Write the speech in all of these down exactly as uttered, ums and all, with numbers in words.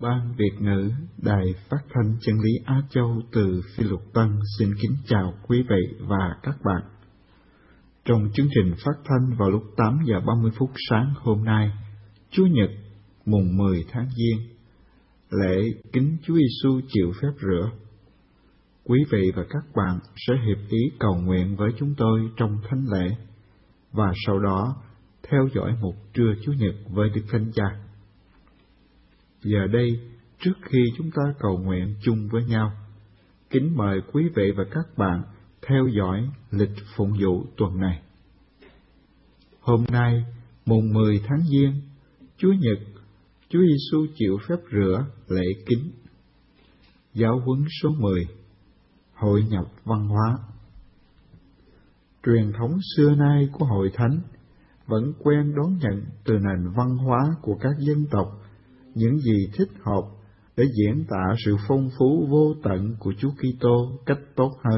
Ban Việt ngữ Đài Phát thanh Chân lý Á Châu từ Phi Luật Tân xin kính chào quý vị và các bạn. Trong chương trình phát thanh vào lúc tám giờ ba mươi phút sáng hôm nay, Chủ nhật mùng mười tháng Giêng, lễ kính Chúa Giêsu chịu phép rửa. Quý vị và các bạn sẽ hiệp ý cầu nguyện với chúng tôi trong thánh lễ và sau đó theo dõi một trưa Chủ nhật với Đức Thánh Cha. Giờ đây, trước khi chúng ta cầu nguyện chung với nhau, kính mời quý vị và các bạn theo dõi lịch phụng vụ tuần này. Hôm nay, mùng mười tháng Giêng, Chúa Nhật, Chúa Giêsu chịu phép rửa lễ kính. Giáo huấn số mười, Hội nhập văn hóa. Truyền thống xưa nay của Hội Thánh vẫn quen đón nhận từ nền văn hóa của các dân tộc những gì thích hợp để diễn tả sự phong phú vô tận của Chúa Kitô cách tốt hơn.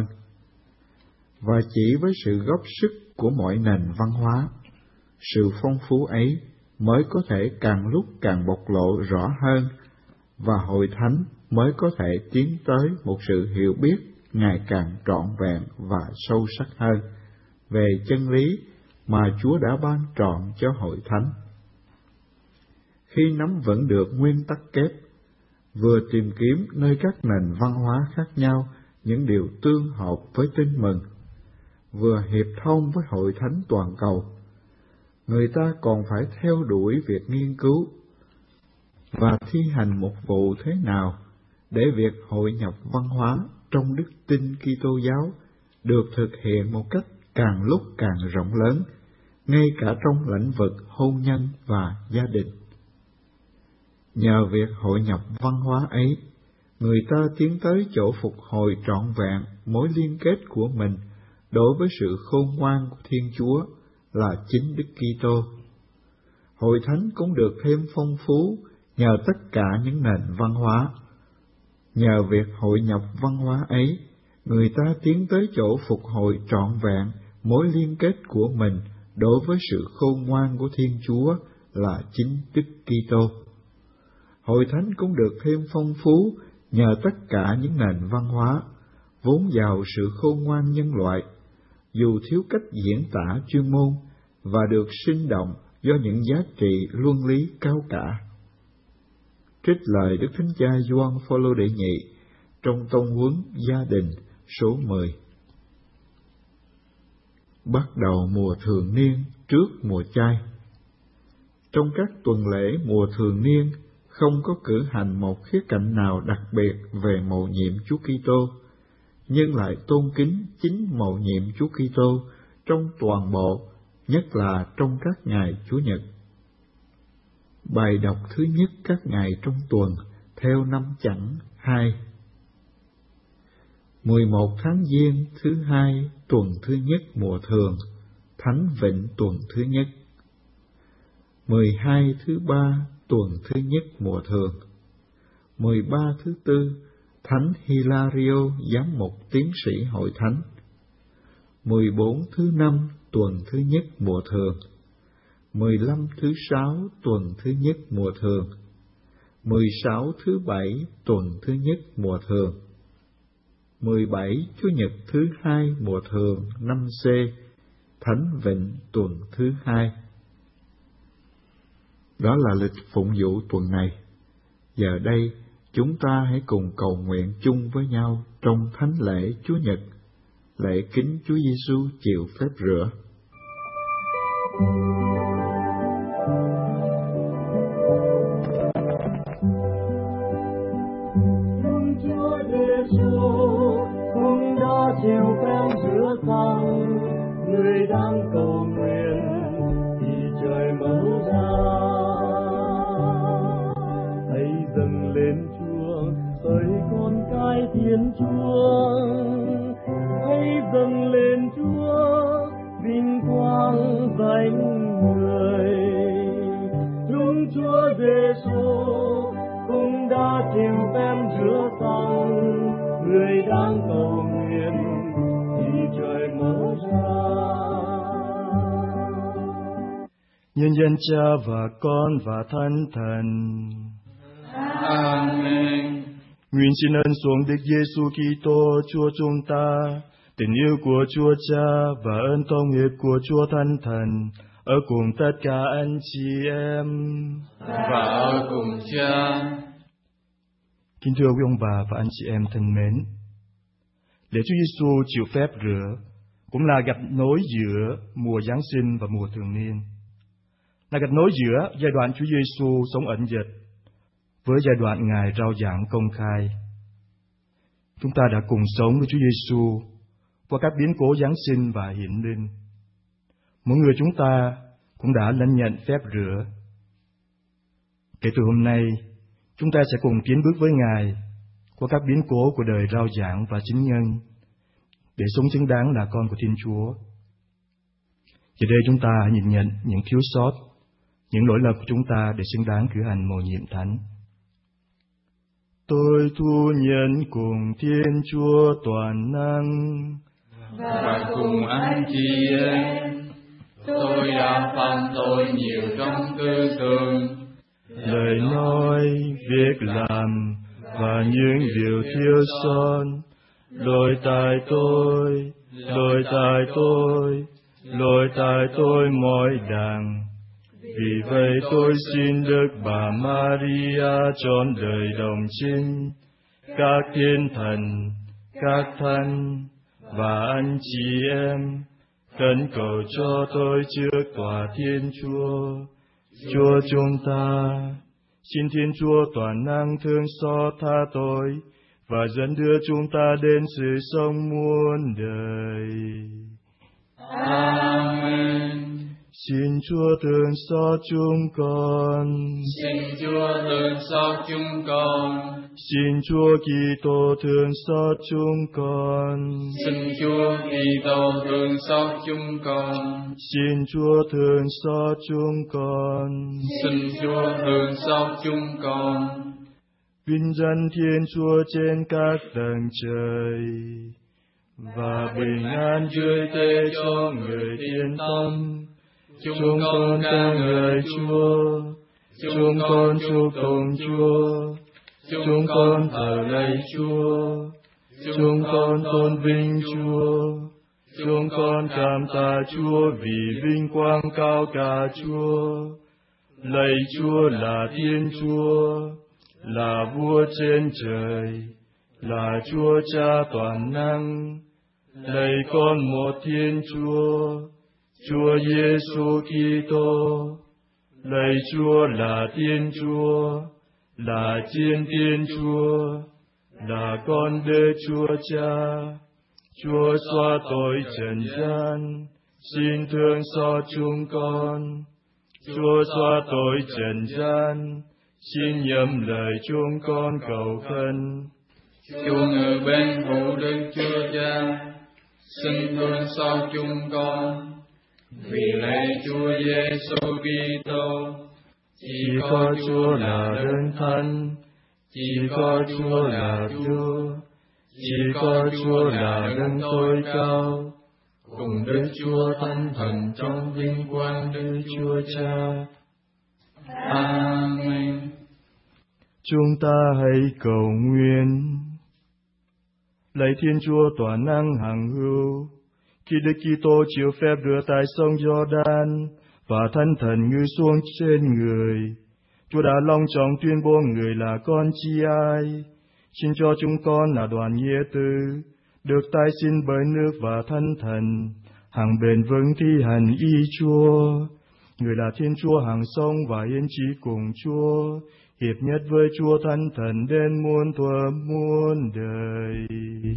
Và chỉ với sự góp sức của mọi nền văn hóa, sự phong phú ấy mới có thể càng lúc càng bộc lộ rõ hơn, và Hội Thánh mới có thể tiến tới một sự hiểu biết ngày càng trọn vẹn và sâu sắc hơn về chân lý mà Chúa đã ban trọn cho Hội Thánh. Khi nắm vững được nguyên tắc kép, vừa tìm kiếm nơi các nền văn hóa khác nhau những điều tương hợp với tin mừng, vừa hiệp thông với Hội Thánh toàn cầu, người ta còn phải theo đuổi việc nghiên cứu và thi hành một vụ thế nào để việc hội nhập văn hóa trong đức tin Kitô giáo được thực hiện một cách càng lúc càng rộng lớn, ngay cả trong lĩnh vực hôn nhân và gia đình. Nhờ việc hội nhập văn hóa ấy, người ta tiến tới chỗ phục hồi trọn vẹn mối liên kết của mình đối với sự khôn ngoan của Thiên Chúa là chính Đức Kitô. Hội Thánh cũng được thêm phong phú nhờ tất cả những nền văn hóa. Nhờ việc hội nhập văn hóa ấy, người ta tiến tới chỗ phục hồi trọn vẹn mối liên kết của mình đối với sự khôn ngoan của Thiên Chúa là chính Đức Kitô. Hội Thánh cũng được thêm phong phú nhờ tất cả những nền văn hóa, vốn giàu sự khôn ngoan nhân loại, dù thiếu cách diễn tả chuyên môn, và được sinh động do những giá trị luân lý cao cả. Trích lời Đức Thánh Cha Gioan Phaolô đệ nhị trong tông huấn gia đình số mười. Bắt đầu mùa thường niên trước mùa chay. Trong các tuần lễ mùa thường niên, không có cử hành một khía cạnh nào đặc biệt về mầu nhiệm Chúa Kitô, nhưng lại tôn kính chính mầu nhiệm Chúa Kitô trong toàn bộ, nhất là trong các ngày Chủ nhật. Bài đọc thứ nhất các ngày trong tuần theo năm chẵn hai. mười một tháng Giêng thứ hai, tuần thứ nhất mùa thường, Thánh Vịnh tuần thứ nhất. mười hai thứ ba, tuần thứ nhất mùa thường. mười ba thứ tư, Thánh Hilario giám mục tiến sĩ Hội Thánh. mười bốn thứ năm, tuần thứ nhất mùa thường. mười lăm thứ sáu, tuần thứ nhất mùa thường. mười sáu thứ bảy, tuần thứ nhất mùa thường. mười bảy Chủ nhật thứ hai mùa thường năm C, Thánh Vịnh tuần thứ hai. Đó là lịch phụng vụ tuần này. Giờ đây, chúng ta hãy cùng cầu nguyện chung với nhau trong thánh lễ Chúa Nhật, lễ kính Chúa Giêsu chịu phép rửa. Chúa Giêsu cũng đã chịu phép rửa xong, người đang cầu nguyện thì trời mở ra. Hãy dâng lên Chúa ơi con cái Thiên Chúa, hãy dâng lên Chúa vinh quang danh người. Đúng Chúa Giêsu cũng đã chịu phép rửa xong, người đang cầu nguyện thì trời mở ra. Nhân danh Cha và Con và Thánh Thần. Amen. Nguyện xin ơn xuống Đức Giêsu Kitô Chúa chúng ta, tình yêu của Chúa Cha và ơn thông hiệp của Chúa Thánh Thần ở cùng tất cả anh chị em và ở cùng Cha. Kính thưa quý ông bà và anh chị em thân mến, lễ Chúa Giêsu chịu phép rửa cũng là gạch nối giữa mùa Giáng sinh và mùa thường niên, là gạch nối giữa giai đoạn Chúa Giêsu sống ẩn dật với giai đoạn Ngài rao giảng công khai. Chúng ta đã cùng sống với Chúa Giêsu qua các biến cố Giáng sinh và hiển linh. Mỗi người chúng ta cũng đã lãnh nhận phép rửa. Kể từ hôm nay, chúng ta sẽ cùng tiến bước với Ngài qua các biến cố của đời rao giảng và chứng nhân để sống xứng đáng là con của Thiên Chúa. Giờ đây chúng ta hãy nhìn nhận những thiếu sót, những lỗi lầm của chúng ta để xứng đáng cử hành mầu nhiệm thánh. Tôi thu nhận cùng Thiên Chúa toàn năng và cùng anh chị em, tôi đã phạm tội nhiều trong tư tưởng, lời nói, việc làm và những điều thiếu sót. Lỗi tại tôi, lỗi tại tôi, lỗi tại tôi mỗi đàng. Vì vậy tôi xin Đức Bà Maria trọn đời đồng trinh, các thiên thần, các thánh và anh chị em khẩn cầu cho tôi trước tòa Thiên Chúa, Chúa chúng ta. Xin Thiên Chúa toàn năng thương xót tha tôi và dẫn đưa chúng ta đến sự sống muôn đời. Amen. Xin Chúa thương xót chúng con. Xin Chúa thương xót chúng con. Xin Chúa Kitô thương xót chúng con. Xin Chúa Kitô thương xót chúng con. Xin Chúa thương xót chúng con. Xin Chúa thương xót chúng con. Vinh danh Thiên Chúa trên các tầng trời và bình an dưới thế cho người thiên tâm. Chúng con ca ngợi Chúa, chúng con chúc tụng Chúa, chúng con thờ lạy Chúa, chúng con tôn vinh Chúa, chúng con cảm tạ Chúa vì vinh quang cao cả Chúa. Lạy Chúa là Thiên Chúa, là Vua trên trời, là Chúa Cha toàn năng. Lạy con một Thiên Chúa, Chúa Giêsu Kitô. Lạy Chúa là Thiên Chúa, là Thiên Thiên Chúa, là con Đức Chúa Cha. Chúa xóa tội trần gian, xin thương xót chúng con. Chúa xóa tội trần gian, xin nhậm lời chúng con cầu khẩn. Chúa ngự bên hữu Đức Chúa Cha, xin thương xót chúng con. Vì lạy Chúa Giêsu Kitô, chỉ có Chúa là Đấng Thánh, chỉ có Chúa là Chúa, chỉ có Chúa là Đấng tối cao, cùng Đức Chúa Thánh Thần trong vinh quang Đức Chúa Cha. Amen. Chúng ta hãy cầu nguyện. Lạy Thiên Chúa toàn năng hằng hữu, khi Đức Kitô chịu phép rửa tại sông Giô-đan và Thánh Thần ngự xuống trên người, Chúa đã long trọng tuyên bố người là con chi ai. Xin cho chúng con là đoàn nghĩa tử, được tái sinh bởi nước và Thánh Thần, hằng bền vững thi hành ý Chúa. Người là Thiên Chúa hằng sống và yên trí cùng Chúa, hiệp nhất với Chúa Thánh Thần đến muôn thuở muôn đời.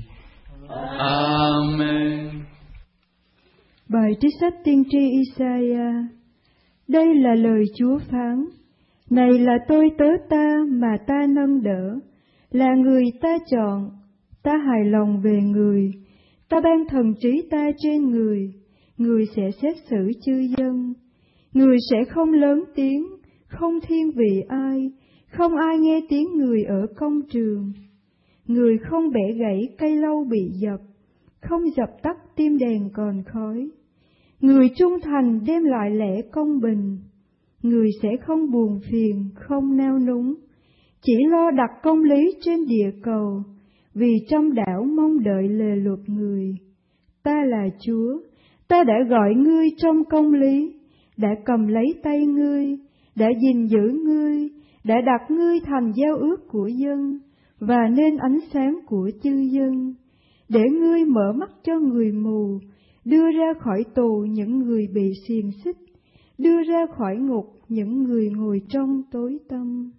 Amen. Bài trích sách tiên tri Isaiah. Đây là lời Chúa phán: Này là tôi tớ ta mà ta nâng đỡ, là người ta chọn, ta hài lòng về người, ta ban thần trí ta trên người, người sẽ xét xử chư dân. Người sẽ không lớn tiếng, không thiên vị ai, không ai nghe tiếng người ở công trường. Người không bẻ gãy cây lâu bị dập, không dập tắt tim đèn còn khói. Người trung thành đem lại lẽ công bình, người sẽ không buồn phiền, không nao núng. chỉ lo đặt công lý trên địa cầu, vì trong đảo mong đợi lề luật người. Ta là Chúa, ta đã gọi ngươi trong công lý, đã cầm lấy tay ngươi, đã gìn giữ ngươi, đã đặt ngươi thành giao ước của dân, và nên ánh sáng của chư dân, để ngươi mở mắt cho người mù, đưa ra khỏi tù những người bị xiềng xích, đưa ra khỏi ngục những người ngồi trong tối tăm.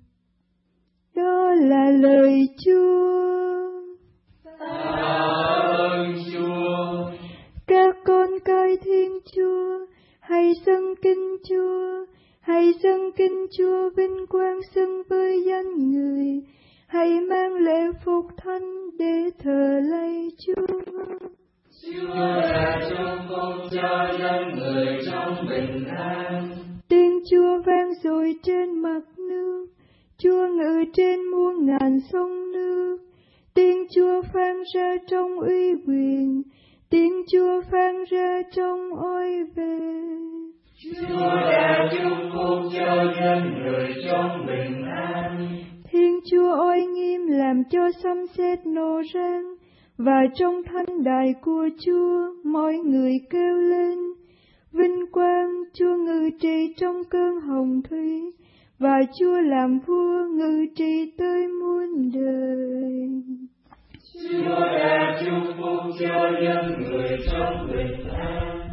Đó là lời Chúa. Tạ ơn Chúa. Các con cai Thiên Chúa, hãy dâng kinh Chúa, hãy dâng kinh Chúa vinh quang xưng với danh người, hãy mang lễ phục thánh để thờ lạy Chúa. Chúa đã chúc phúc cho dân người trong bình an. Tiếng Chúa vang dội trên mặt nước, Chúa ngự trên muôn ngàn sông nước. Tiếng Chúa phán ra trong uy quyền, tiếng Chúa phán ra trong ôi về. Chúa đã chúc phúc cho dân người trong bình an. Thiên Chúa oai nghiêm làm cho sấm sét nổ rang, và trong thánh đài của Chúa mọi người kêu lên. Vinh quang Chúa ngự trị trong cơn hồng thủy, và Chúa làm vua ngự trị tới muôn đời. Chúa đã chúc phúc cho dân người trong bình an.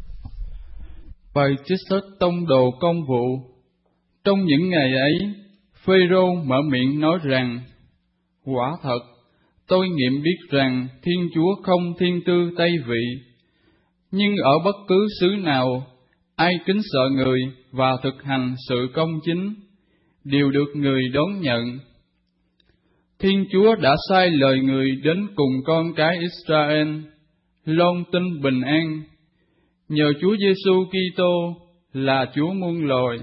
Bài trích sách Tông Đồ Công vụ. Trong những ngày ấy, Phêrô mở miệng nói rằng: Quả thật, tôi nghiệm biết rằng Thiên Chúa không thiên tư Tây vị, nhưng ở bất cứ xứ nào, ai kính sợ người và thực hành sự công chính, đều được người đón nhận. Thiên Chúa đã sai lời người đến cùng con cái Israel, loan tin bình an, nhờ Chúa Giêsu Kitô là Chúa muôn loài.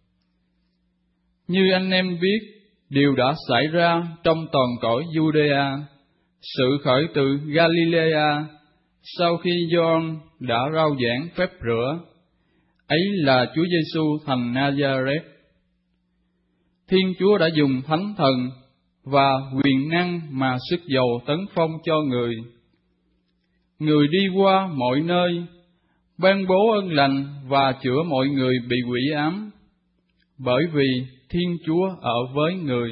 Như anh em biết, điều đã xảy ra trong toàn cõi Judea, sự khởi từ Galilea, sau khi Gioan đã rao giảng phép rửa, ấy là Chúa Giêsu thành Nazareth. Thiên Chúa đã dùng thánh thần và quyền năng mà sức dầu tấn phong cho người. Người đi qua mọi nơi, ban bố ơn lành và chữa mọi người bị quỷ ám, bởi vì Thiên Chúa ở với người.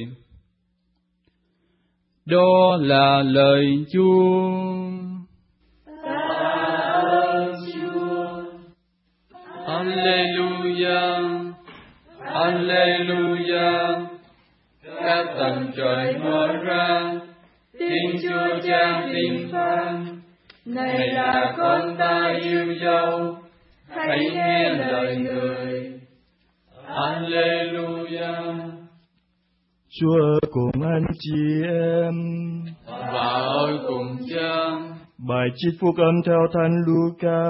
Đó là lời Chúa. Tạ ơn Chúa. Alleluia, Alleluia. Các tầng trời mở ra, Thiên Chúa Cha tiếng vang: Này là con ta yêu dấu, hãy nghe lời người. Alleluia. Chúa ở cùng anh chị em, và ở cùng Cha. Bài trích phúc âm theo Thánh Luca.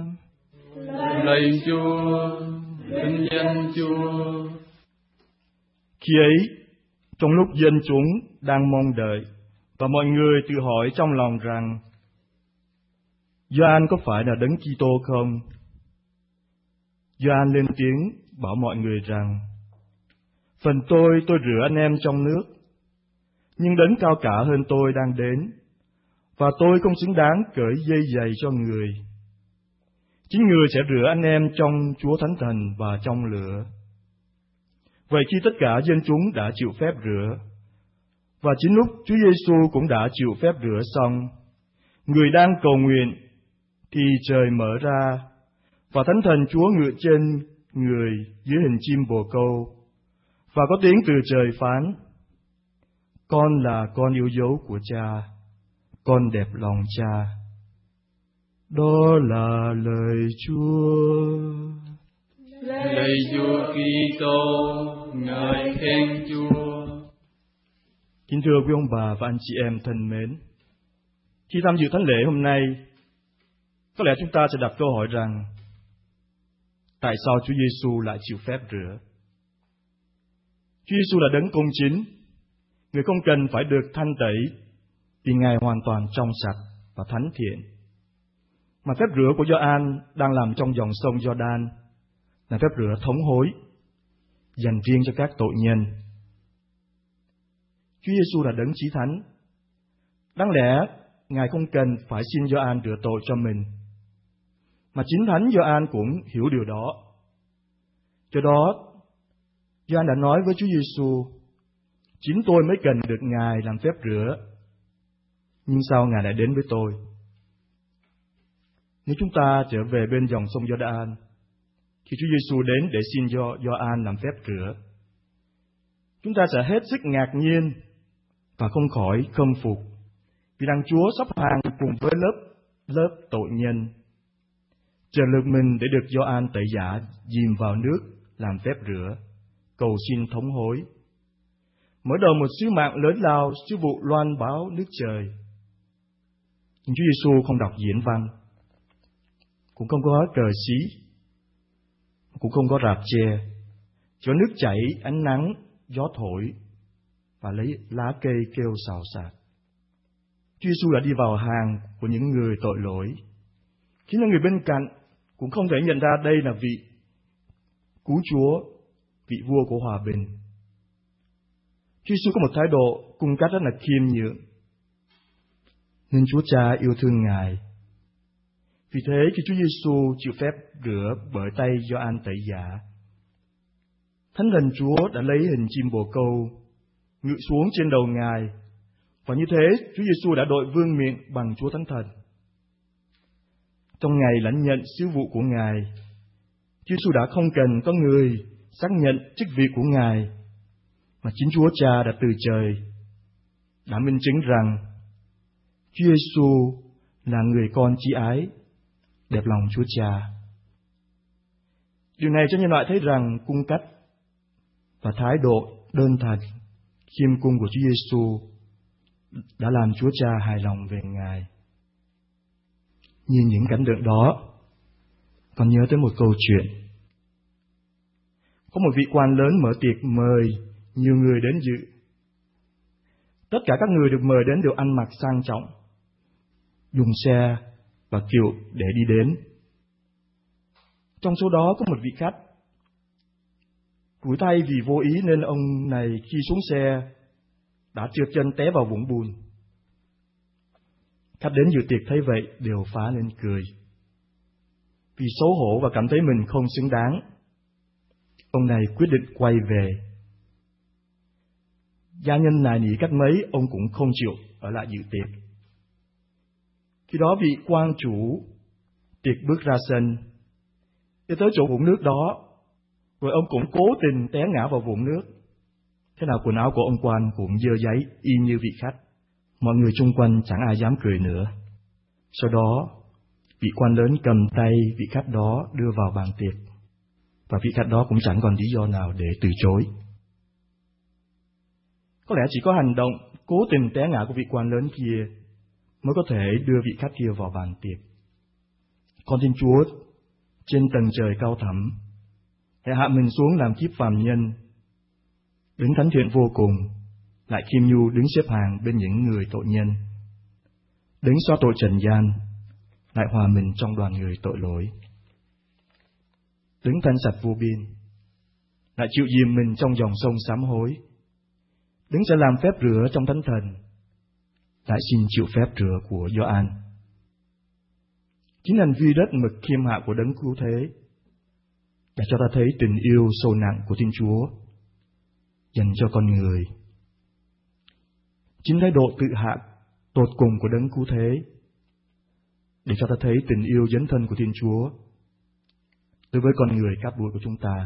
Lạy Chúa, vinh danh Chúa. Khi ấy, trong lúc dân chúng đang mong đợi, và mọi người tự hỏi trong lòng rằng: Gioan có phải là Đấng Kitô không? Gioan lên tiếng bảo mọi người rằng: Phần tôi, tôi rửa anh em trong nước, nhưng Đấng cao cả hơn tôi đang đến, và tôi không xứng đáng cởi dây giày cho người. Chính người sẽ rửa anh em trong Chúa Thánh Thần và trong lửa. Vậy khi tất cả dân chúng đã chịu phép rửa, và chính lúc Chúa Giêsu cũng đã chịu phép rửa xong, người đang cầu nguyện, thì trời mở ra, và Thánh Thần Chúa ngự trên người dưới hình chim bồ câu, và có tiếng từ trời phán: Con là con yêu dấu của Cha, con đẹp lòng Cha. Đó là lời Chúa. Lạy Chúa Kitô, ngợi khen Chúa. Kính thưa quý ông bà và anh chị em thân mến, khi tham dự thánh lễ hôm nay, có lẽ chúng ta sẽ đặt câu hỏi rằng: tại sao Chúa Giêsu lại chịu phép rửa? Chúa Giêsu là Đấng công chính, người không cần phải được thanh tẩy, vì Ngài hoàn toàn trong sạch và thánh thiện. Mà phép rửa của Gioan đang làm trong dòng sông Giođan là phép rửa thống hối, dành riêng cho các tội nhân. Chúa Giêsu là Đấng Chí Thánh. Đáng lẽ Ngài không cần phải xin Gioan rửa tội cho mình, mà chính Thánh Gioan cũng hiểu điều đó. Do đó, Gioan đã nói với Chúa Giêsu: chính tôi mới cần được Ngài làm phép rửa, nhưng sao Ngài lại đến với tôi? Nếu chúng ta trở về bên dòng sông Giođan, khi Chúa Giêsu đến để xin cho Gioan làm phép rửa, chúng ta sẽ hết sức ngạc nhiên và không khỏi khâm phục, vì rằng Chúa sắp hàng cùng với lớp lớp tội nhân, chờ lượt mình để được Gioan tẩy giả dìm vào nước làm phép rửa, cầu xin thống hối. Mở đầu một sứ mạng lớn lao, sứ vụ loan báo nước trời. Nhưng Chúa Giêsu không đọc diễn văn, cũng không có cờ xí, cũng không có rạp che, chỉ có nước chảy, ánh nắng, gió thổi và lấy lá cây kêu xào xạc. Chúa Giêsu đã đi vào hàng của những người tội lỗi, khiến những người bên cạnh cũng không thể nhận ra đây là vị cứu Chúa, vị vua của hòa bình. Chúa Giêsu có một thái độ cung cách rất là khiêm nhượng, nên Chúa Cha yêu thương Ngài. Vì thế khi Chúa Giêsu chịu phép rửa bởi tay Gioan tẩy giả, Thánh Thần Chúa đã lấy hình chim bồ câu ngự xuống trên đầu Ngài, và như thế Chúa Giêsu đã đội vương miện bằng Chúa Thánh Thần. Trong ngày lãnh nhận sứ vụ của Ngài, Chúa Giêsu đã không cần có người xác nhận chức vị của Ngài, mà chính Chúa Cha đã từ trời đã minh chứng rằng Chúa Giêsu là người con chí ái, đẹp lòng Chúa Cha. Điều này cho nhân loại thấy rằng cung cách và thái độ đơn thuần, khiêm cung của Chúa Giêsu đã làm Chúa Cha hài lòng về Ngài. Nhìn những cảnh tượng đó, còn nhớ tới một câu chuyện. Có một vị quan lớn mở tiệc mời nhiều người đến dự. Tất cả các người được mời đến đều ăn mặc sang trọng, dùng xe và kiệu để đi đến. Trong số đó có một vị khách. Rủi tay vì vô ý nên ông này khi xuống xe đã trượt chân té vào vũng bùn. Khách đến dự tiệc thấy vậy đều phá lên cười. Vì xấu hổ và cảm thấy mình không xứng đáng, ông này quyết định quay về. Gia nhân nài nỉ cách mấy, ông cũng không chịu ở lại dự tiệc. Khi đó vị quan chủ tiệc bước ra sân, đi tới chỗ vũng nước đó, rồi ông cũng cố tình té ngã vào vũng nước. Thế nào quần áo của ông quan cũng dơ giấy y như vị khách. Mọi người xung quanh chẳng ai dám cười nữa. Sau đó, vị quan lớn cầm tay vị khách đó đưa vào bàn tiệc, và vị khách đó cũng chẳng còn lý do nào để từ chối. Có lẽ chỉ có hành động cố tình té ngã của vị quan lớn kia mới có thể đưa vị khách kia vào bàn tiệc. Con Thiên Chúa trên tầng trời cao thẳm hãy hạ mình xuống làm kiếp phàm nhân, đứng thánh thiện vô cùng, lại khiêm nhu đứng xếp hàng bên những người tội nhân, đứng xóa tội trần gian, lại hòa mình trong đoàn người tội lỗi, đứng thanh sạch vô biên, lại chịu dìm mình trong dòng sông sám hối, đứng sẽ làm phép rửa trong Thánh Thần, lại xin chịu phép rửa của Gioan. Chính hành vi rất mực khiêm hạ của Đấng Cứu Thế đã cho ta thấy tình yêu sâu nặng của Thiên Chúa dành cho con người. Chính thái độ tự hạ tột cùng của Đấng Cứu Thế để cho ta thấy tình yêu dấn thân của Thiên Chúa đối với con người cát bụi của chúng ta.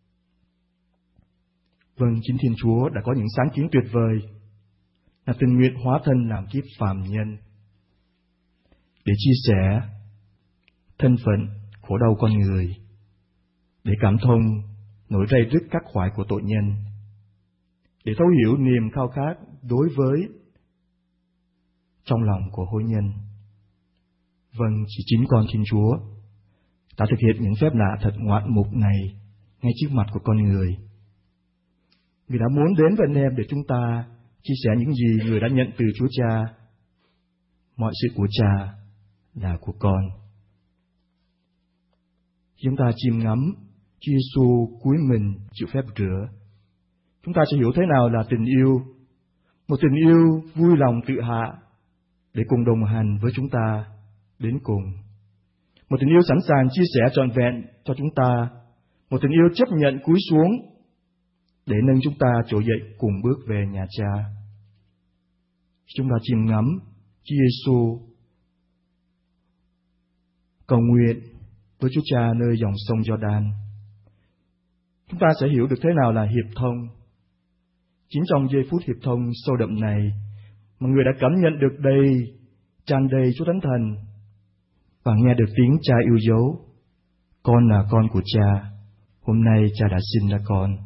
Vâng, chính Thiên Chúa đã có những sáng kiến tuyệt vời là tình nguyện hóa thân làm kiếp phàm nhân để chia sẻ thân phận khổ đau con người, để cảm thông nỗi ray rứt khắc khoải của tội nhân, để thấu hiểu niềm khao khát đối với trong lòng của hối nhân. Vâng, chỉ chính con Thiên Chúa đã thực hiện những phép lạ thật ngoạn mục này ngay trước mặt của con người. Người đã muốn đến với anh em để chúng ta chia sẻ những gì người đã nhận từ Chúa Cha. Mọi sự của Cha là của con. Chúng ta chiêm ngắm Chúa Giêsu cúi mình chịu phép rửa, chúng ta sẽ hiểu thế nào là tình yêu một tình yêu vui lòng tự hạ để cùng đồng hành với chúng ta đến cùng. Một tình yêu sẵn sàng chia sẻ trọn vẹn cho chúng ta, một tình yêu chấp nhận cúi xuống để nâng chúng ta trỗi dậy cùng bước về nhà Cha. Chúng ta chiêm ngắm Chúa Giêsu cầu nguyện với Chúa Cha nơi dòng sông Giođan. Chúng ta sẽ hiểu được thế nào là hiệp thông. Chính trong giây phút hiệp thông sâu đậm này mà người đã cảm nhận được đầy, tràn đầy Chúa Thánh Thần và nghe được tiếng Cha yêu dấu. Con là con của Cha, hôm nay Cha đã sinh ra con.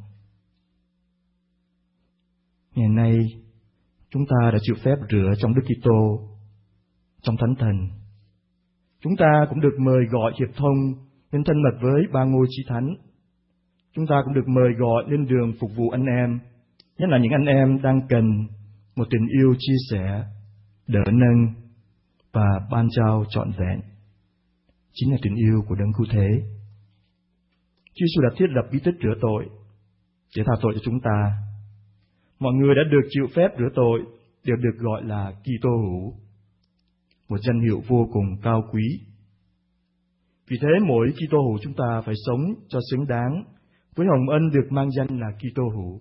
Ngày nay, chúng ta đã chịu phép rửa trong Đức Kitô, trong Thánh Thần. Chúng ta cũng được mời gọi hiệp thông nên thân mật với ba ngôi Chí Thánh. Chúng ta cũng được mời gọi lên đường phục vụ anh em, nhất là những anh em đang cần một tình yêu chia sẻ, đỡ nâng và ban trao trọn vẹn. Chính là tình yêu của Đấng Cứu Thế. Chúa Giêsu đã thiết lập bí tích rửa tội để tha tội cho chúng ta. Mọi người đã được chịu phép rửa tội đều được gọi là Kitô hữu, một danh hiệu vô cùng cao quý. Vì thế mỗi Kitô hữu chúng ta phải sống cho xứng đáng với hồng ân được mang danh là Kitô hữu.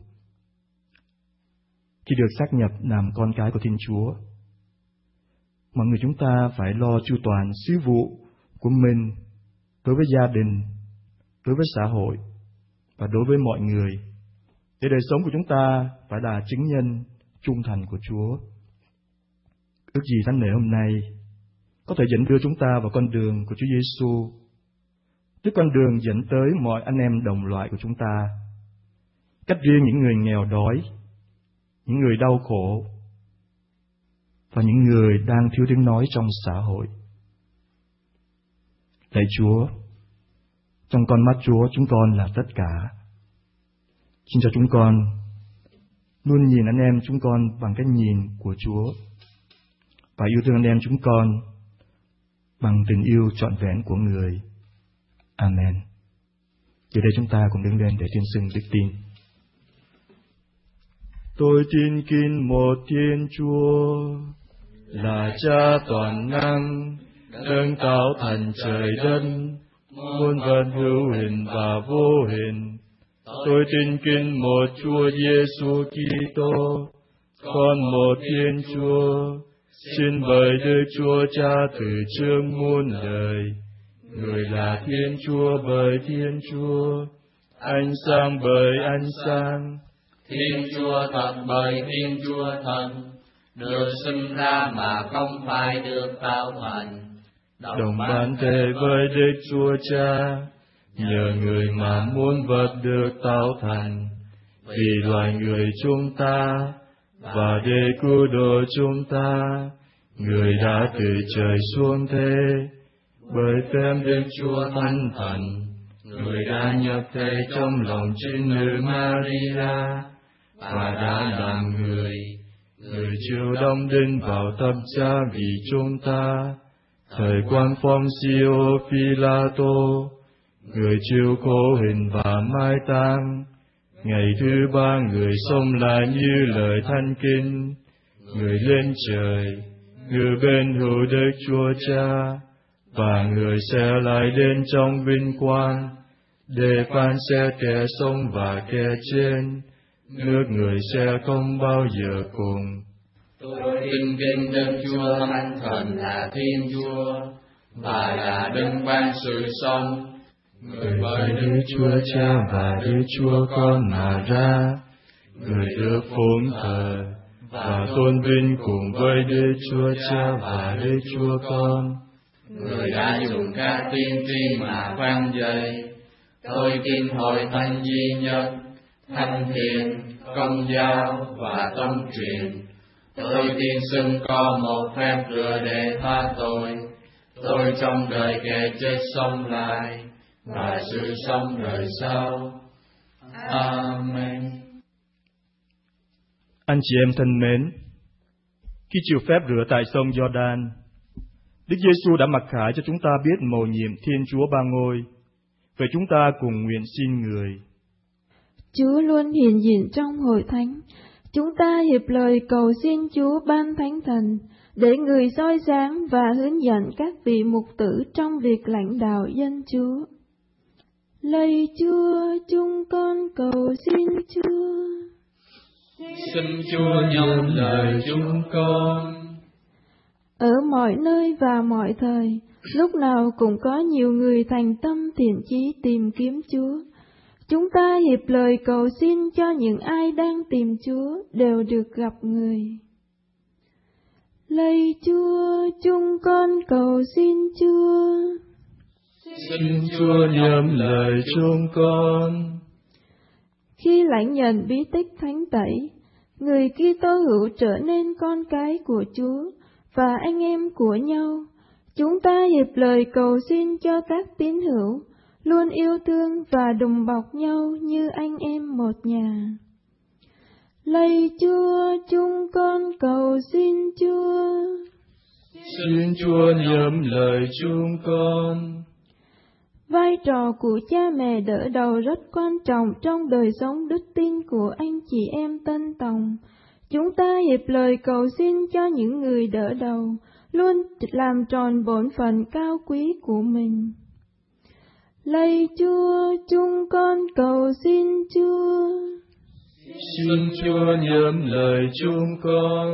Khi được xác nhập làm con cái của Thiên Chúa, mọi người chúng ta phải lo chu toàn sứ vụ của mình đối với gia đình, đối với xã hội và đối với mọi người, để đời sống của chúng ta phải là chứng nhân trung thành của Chúa. Ước gì thánh lễ hôm nay có thể dẫn đưa chúng ta vào con đường của Chúa Giêsu, tức con đường dẫn tới mọi anh em đồng loại của chúng ta, cách riêng những người nghèo đói, những người đau khổ và những người đang thiếu tiếng nói trong xã hội. Lạy Chúa, trong con mắt Chúa chúng con là tất cả. Xin cho chúng con luôn nhìn anh em chúng con bằng cái nhìn của Chúa và yêu thương anh em chúng con bằng tình yêu trọn vẹn của người. Amen. Giờ đây chúng ta cùng đứng lên để tuyên xưng đức tin. Tôi tin kính một Thiên Chúa, là Cha toàn năng, đấng tạo thành trời đất, muôn vật hữu hình và vô hình. Tôi tin kính một Chúa Giêsu Kitô, con một Thiên Chúa, sinh bởi Đức Chúa Cha từ trước muôn đời. Người là Thiên Chúa bởi Thiên Chúa, ánh sáng bởi ánh sáng. Thiên Chúa thật bởi Thiên Chúa thật, được sinh ra mà không phải được tạo thành. Đồng bản thể với Đức Chúa Cha, nhờ người mà muôn vật được tạo thành, vì loài người chúng ta và để cứu độ chúng ta, người đã từ trời xuống thế. Bởi phép Đức Chúa Thánh Thần, người đã nhập thể trong lòng trinh nữ Maria và đã làm người. Người chịu đóng đinh vào thập giá vì chúng ta. Thời quan Poncio Pilato, người chịu khổ hình và mai táng. Ngày thứ ba người sống lại như lời Thánh Kinh. Người lên trời, người bên hữu Đức Chúa Cha, và người sẽ lại đến trong vinh quang để phán xét kẻ sống và kẻ chết. Nước người sẽ không bao giờ cùng. Tôi tin kính Đức Chúa Thánh Thần là Thiên Chúa và là đấng ban sự sống, người bởi Đức Chúa Cha và Đức Chúa Con mà ra, người được phụng thờ và tôn vinh cùng với Đức Chúa Cha và Đức Chúa Con. Người đã dùng các tiên tri mà vang dậy. Tôi tin hội thánh duy nhất, thánh thiện, công giáo và tâm truyền. Tôi tin xưng có một phép rửa để tha tội. Tôi trong đời kẻ chết sống lại và sự sống đời sau. Amen. Anh chị em thân mến, khi chịu phép rửa tại sông Giođan, Đức Giêsu đã mặc khải cho chúng ta biết mầu nhiệm Thiên Chúa ba ngôi. Vậy chúng ta cùng nguyện xin người. Chúa luôn hiện diện trong hội thánh, Chúng ta hiệp lời cầu xin Chúa ban Thánh Thần, để Người soi sáng và hướng dẫn các vị mục tử trong việc lãnh đạo dân Chúa. Lạy Chúa, chúng con cầu xin Chúa. Xin Chúa nhận lời chúng con. Ở mọi nơi và mọi thời, lúc nào cũng có nhiều người thành tâm thiện chí tìm kiếm Chúa. Chúng ta hiệp lời cầu xin cho những ai đang tìm Chúa đều được gặp Người. Lạy Chúa, chúng con cầu xin Chúa. Xin Chúa nhậm lời chúng con. Khi lãnh nhận bí tích thánh tẩy, người Kitô hữu trở nên con cái của Chúa và anh em của nhau. Chúng ta hiệp lời cầu xin cho các tín hữu luôn yêu thương và đùm bọc nhau như anh em một nhà. Lạy Chúa, chúng con cầu xin Chúa. Xin Chúa nhậm lời chúng con. Vai trò của cha mẹ đỡ đầu rất quan trọng trong đời sống đức tin của anh chị em Tân Tòng. Chúng ta hiệp lời cầu xin cho những người đỡ đầu luôn làm tròn bổn phận cao quý của mình. Lạy Chúa, chúng con cầu xin Chúa. Xin Chúa nhậm lời chúng con.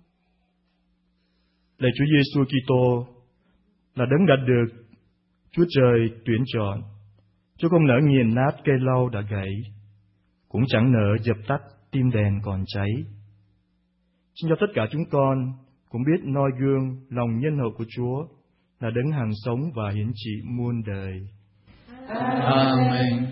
Lạy Chúa Giêsu Kitô là đấng đã được Chúa Trời tuyển chọn, Chúa không nỡ nghiền nát cây lau đã gãy, cũng chẳng nỡ dập tắt tim đèn còn cháy. Xin cho tất cả chúng con cũng biết noi gương lòng nhân hậu của Chúa là đấng hàng sống và hiển trị muôn đời. Amen.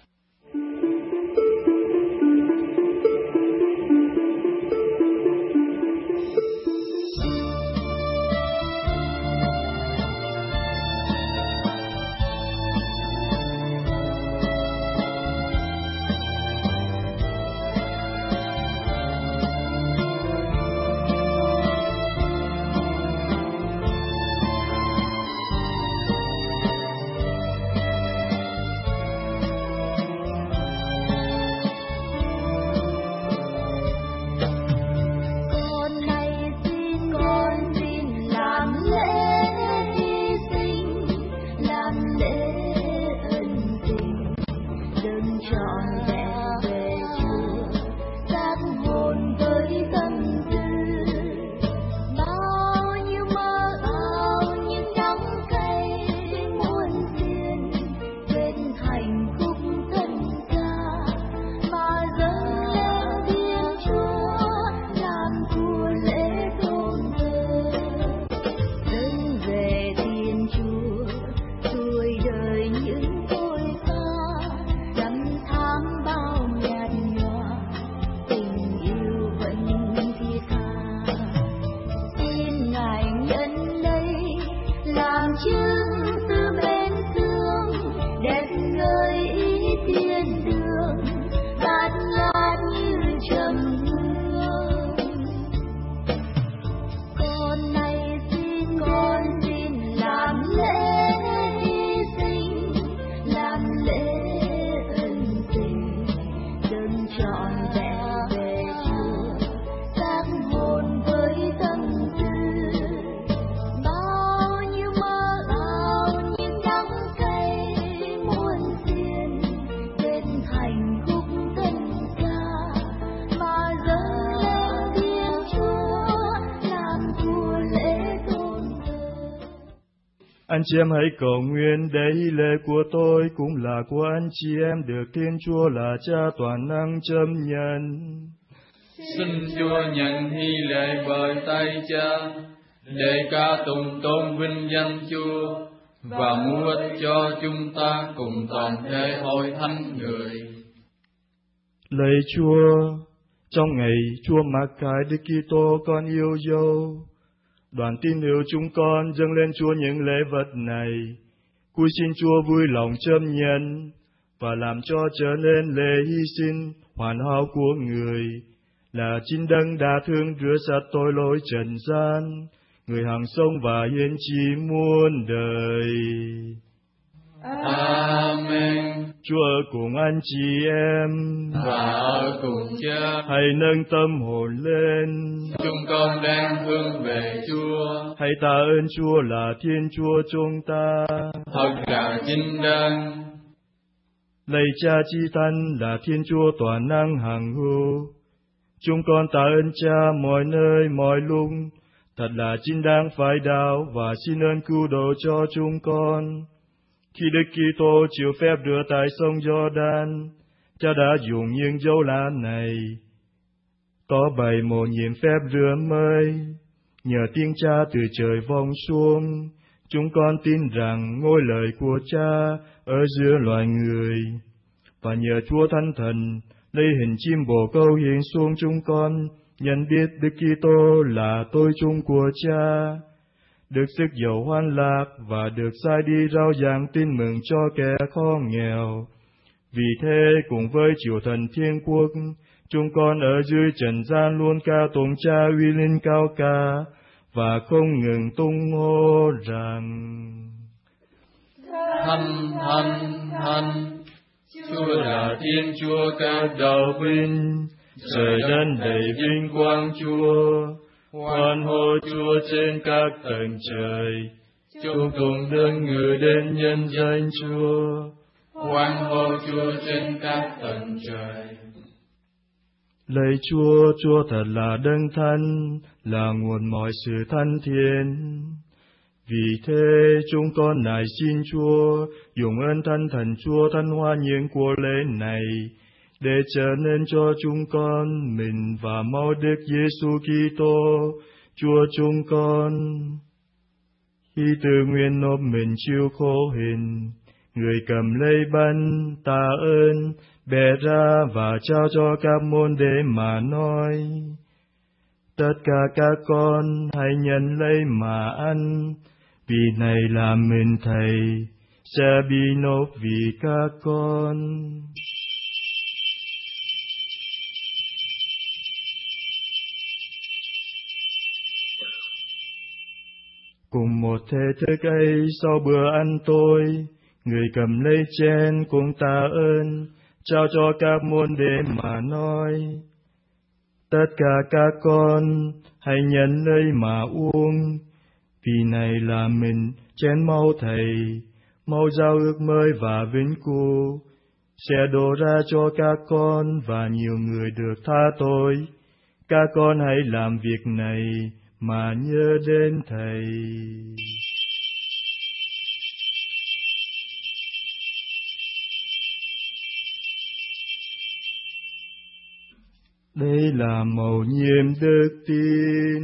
Anh chị em hãy cầu nguyện để hy lễ của tôi cũng là của anh chị em được Thiên Chúa là Cha toàn năng chấp nhận. Xin Chúa nhận hy lễ bởi tay Cha, để ca tụng tôn vinh danh Chúa và mua ích cho chúng ta cùng toàn thể hội thánh người. Lạy Chúa, trong ngày Chúa mặc khải Đức Kitô con yêu dấu, đoàn tín hữu chúng con dâng lên Chúa những lễ vật này, cúi xin Chúa vui lòng chấp nhận và làm cho trở nên lễ hy sinh hoàn hảo của người, là chính đấng đã thương rửa sạch tội lỗi trần gian, người hằng sống và hiến trị muôn đời. Amen. Chúa ở cùng anh chị em và ở cùng Cha. Hãy nâng tâm hồn lên, Chúng con đang hướng về Chúa. hãy tạ ơn Chúa là Thiên Chúa chúng ta. Thật là chính đáng. Lạy Cha Chí Thánh là Thiên Chúa toàn năng hằng hữu, chúng con tạ ơn Cha mọi nơi mọi lúc, thật là chính đáng phải đạo và xin ơn cứu độ cho chúng con. Khi Đức Kitô chịu phép rửa tại sông Giô-đan, Cha đã dùng những dấu lạ này tỏ bày một nhiệm phép rửa mới. Nhờ tiếng Cha từ trời vong xuống, chúng con tin rằng ngôi lời của Cha ở giữa loài người. Và nhờ Chúa Thánh Thần lấy hình chim bồ câu hiện xuống chúng con, nhận biết Đức Kitô là tôi chung của Cha, được sức giàu hoan lạc và được sai đi rao giảng tin mừng cho kẻ khó nghèo. Vì thế, cùng với triều thần thiên quốc, chúng con ở dưới trần gian luôn ca tụng Cha uy linh cao ca và không ngừng tung hô rằng: Thánh, thánh, thánh, Chúa là Thiên Chúa các đạo binh, trời đất đầy vinh quang Chúa. Hoan hô Chúa trên các tầng trời, chúng cùng đương ngự đến nhân danh Chúa. Hoan hô Chúa trên các tầng trời. Lạy Chúa, Chúa thật là đấng thánh, là nguồn mọi sự thánh thiện. Vì thế, chúng con nài xin Chúa dùng ơn Thánh Thần Chúa thánh hóa những của lễ này, để trở nên cho chúng con mình và máu Đức Giêsu Kitô, Chúa chúng con. Khi tự nguyện nộp mình chịu khổ hình, Người cầm lấy bánh tạ ơn, bẻ ra và trao cho các môn đệ mà nói: Tất cả các con hãy nhận lấy mà ăn, vì này là mình Thầy sẽ bị nộp vì các con. Cùng một thể thức ấy, sau bữa ăn tối, Người cầm lấy chén cũng tạ ơn, trao cho các môn đệ mà nói: Tất cả các con hãy nhận lấy mà uống, vì này là mình chén máu Thầy, máu giao ước mới và vĩnh cửu, sẽ đổ ra cho các con và nhiều người được tha tội. Các con hãy làm việc này mà nhớ đến Thầy. Đây là mầu nhiệm đức tin.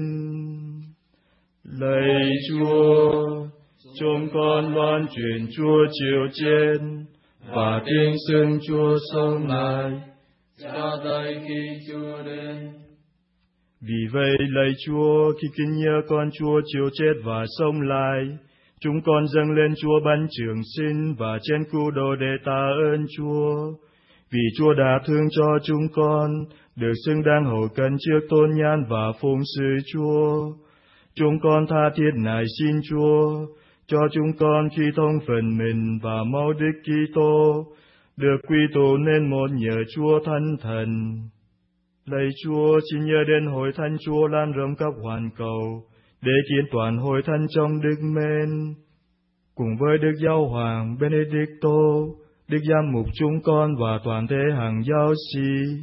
Lạy Chúa, chúng con loan truyền Chúa chịu chết và tin xưng Chúa sống lại cho tới khi Chúa đến. Vì vậy, lạy Chúa, khi kính nhớ con Chúa chịu chết và sống lại, chúng con dâng lên Chúa bánh trường sinh và chén cứu độ để tạ ơn Chúa. Vì Chúa đã thương cho chúng con, được xứng đáng hầu cận trước tôn nhan và phụng sự Chúa. Chúng con tha thiết nài xin Chúa, cho chúng con khi thông phần mình và máu Đức Kitô, được quy tụ nên một nhờ Chúa Thánh Thần. Lạy Chúa, xin nhớ đến hội thánh Chúa lan rộng khắp hoàn cầu, để kiến toàn hội thánh trong Đức Mến. Cùng với Đức Giáo Hoàng Benedicto, Đức Giám mục chúng con và toàn thể hàng giáo sĩ.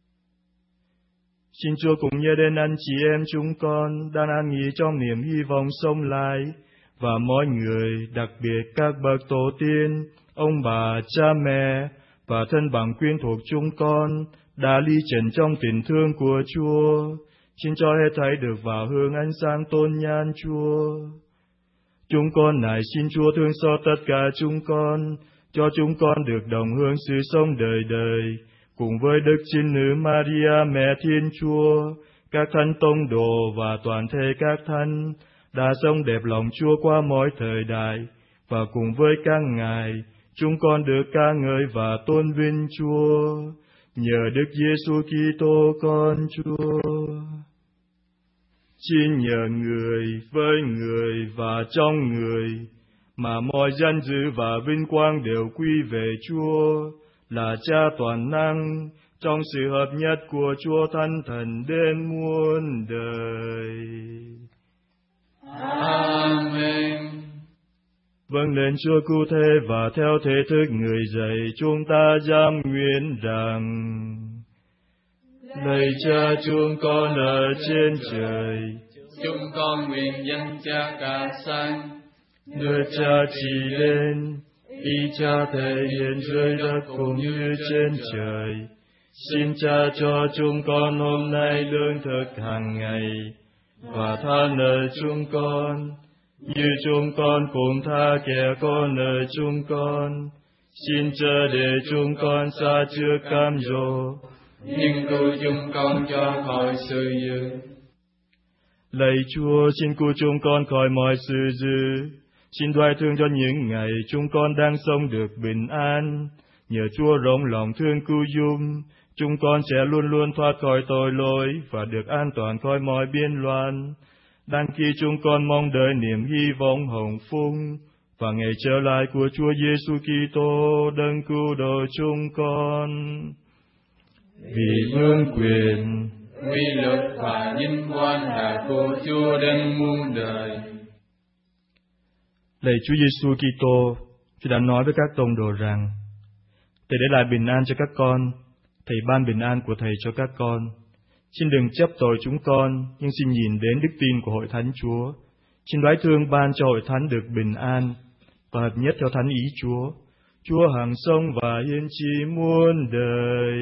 Xin Chúa cũng nhớ đến anh chị em chúng con đang an nghỉ trong niềm hy vọng sống lại, và mọi người, đặc biệt các bậc tổ tiên, ông bà, cha mẹ và thân bằng quyến thuộc chúng con đã ly trần trong tình thương của Chúa. Xin cho hết thảy được vào hương ánh sáng tôn nhan Chúa. Chúng con nài xin Chúa thương xót tất cả chúng con, cho chúng con được đồng hưởng sự sống đời đời, cùng với Đức Trinh Nữ Maria Mẹ Thiên Chúa, các thánh tông đồ và toàn thể các thánh đã sống đẹp lòng Chúa qua mọi thời đại, và cùng với các ngài, chúng con được ca ngợi và tôn vinh Chúa, nhờ Đức Giêsu Kitô con Chúa. Xin nhờ người, với người và trong người mà mọi danh dự và vinh quang đều quy về Chúa, là Cha toàn năng, trong sự hợp nhất của Chúa Thánh Thần đến muôn đời. Amen. Vâng lệnh Chúa cụ thể và theo thể thức người dạy, chúng ta dám nguyện rằng: Lạy Cha chúng con ở trên trời, chúng con nguyện danh Cha cả sáng, nước Cha chỉ lên, ý Cha thể hiện dưới đất cũng như trên trời. Xin Cha cho chúng con hôm nay lương thực hàng ngày, và tha nợ chúng con, như chúng con cũng tha kẻ có nợ chúng con. Xin chớ để chúng con sa trước cám dỗ, nhưng cứu chúng con cho khỏi sự dữ. Lạy Chúa, xin cứu chúng con khỏi mọi sự dữ. Xin đoái thương cho những ngày chúng con đang sống được bình an. Nhờ Chúa rộng lòng thương cứu giúp, chúng con sẽ luôn luôn thoát khỏi tội lỗi và được an toàn khỏi mọi biên loạn. Đang khi chúng con mong đợi niềm hy vọng hồng phúc và ngày trở lại của Chúa Giêsu Kitô đấng cứu độ chúng con. Vì vương quyền, Quy lực và vinh quang là của Chúa đến muôn đời. Lạy Chúa Giêsu Kitô, Chúa đã nói với các tông đồ rằng: Thầy để lại bình an cho các con, Thầy ban bình an của Thầy cho các con. Xin đừng chấp tội chúng con, nhưng xin nhìn đến đức tin của Hội Thánh Chúa. Xin đoái thương ban cho Hội Thánh được bình an và hợp nhất theo thánh ý Chúa. Chúa hằng sống và yên trị muôn đời.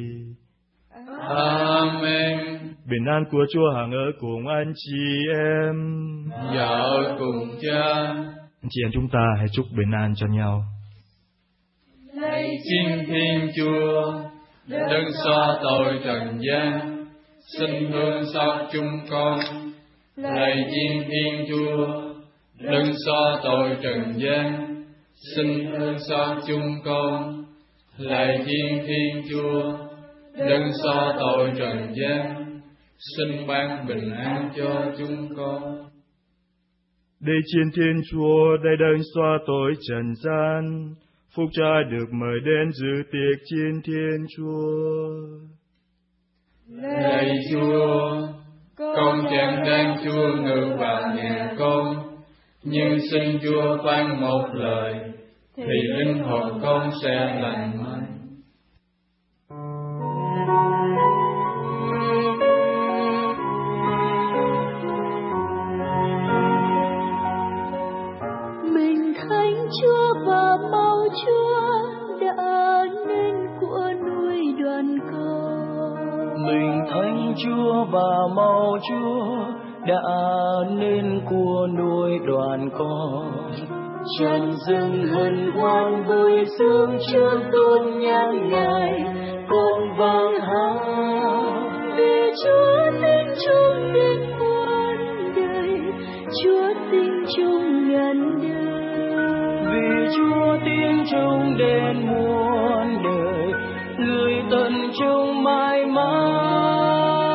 Amen. Bình an của Chúa hằng ở cùng anh chị em. Và ở cùng Cha. Anh chị em chúng ta hãy chúc bình an cho nhau. Lạy Xin Thiên Chúa, đấng xóa tội trần gian, xin thương xót chúng con. Lạy Xin Thiên Chúa, đấng xóa tội trần gian, xin thương xót chúng con. Lạy Thiên Thiên Chúa, đấng xóa tội trần gian, xin ban bình an cho chúng con. Đây trên Thiên Chúa, đây đấng xóa tội trần gian, phúc trai được mời đến dự tiệc trên Thiên Chúa. Lạy Chúa, con chẳng đang Chúa ngự vào nhà con, nhưng xin Chúa phán một lời, thì linh hồn con sẽ lành mạnh. Mình thánh Chúa và mau Chúa đã nên của nuôi đoàn con. Mình thánh Chúa và mau Chúa đã nên của nuôi đoàn con. Trần rừng hân hoan vui sướng trước tôn nhang Ngài, con vang hát Vì Chúa tin chung đến muôn đời, Chúa tin chung ngàn đời. Vì Chúa tin chung đến muôn đời, người tận chung mãi mãi.